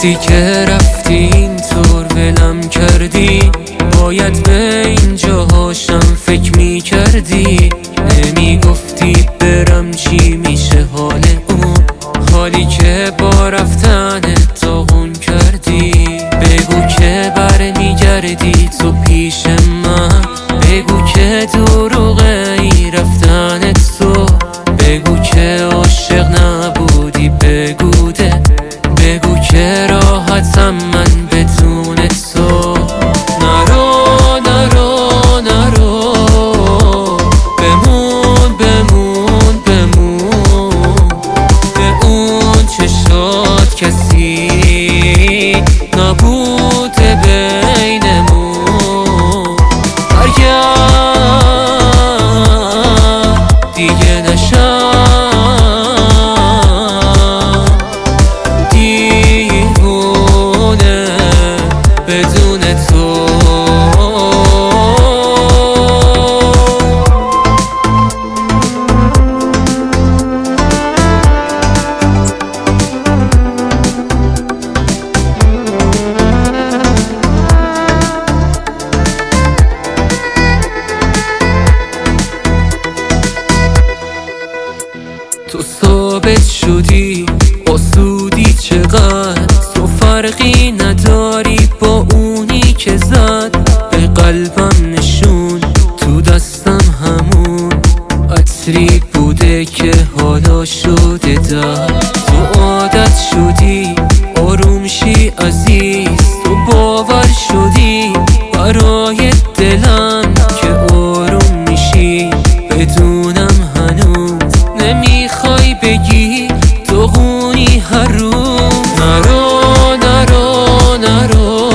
وقتی که رفتی اینطور ولم کردی، باید به این جاهاشم فکر میکردی. نمیگفتی برم چی میشه حال اون، حالی که با رفتن داغون کردی. بگو که برمیگردی تو پیش من، بگو که دروغه ای رفتن تو، بگو که عاشق نبودی، بگو ده، بگو که راحتم من بدون تو. نرو نرو نرو، بمون بمون بمون، به اون چشات کسی نبوده بینمون. برگرد دیگه نشم دیوونه بدون تو. تو ثابت شدی آسودی چقدر، تو فرقی نداری با اونی که زد به قلبم نشون. تو دستم همون عطری بوده که حالا شده در تو عادت شدی آروم شی عزیز. تو باور شدی برای دلم که آروم میشی، بدونم هنوز نمیخوای بگی داغونی هر روز. نرو نرو نرو،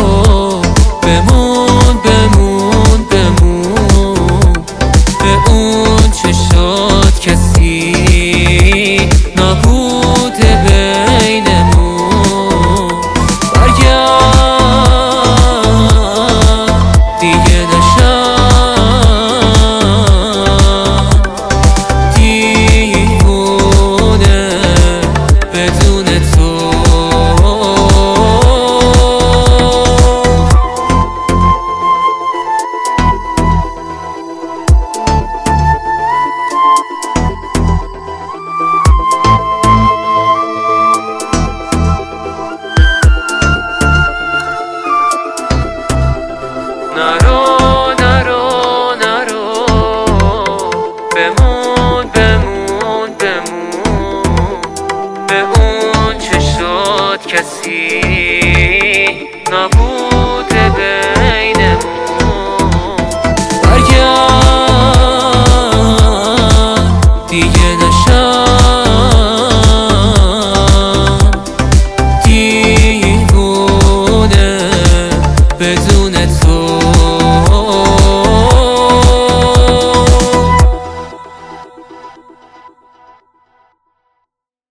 بمون بمون بمون، به اون چشات کسی نبوده بینمون. برگرد دیگه نشم بدون تو. نرو نرو نرو، بمون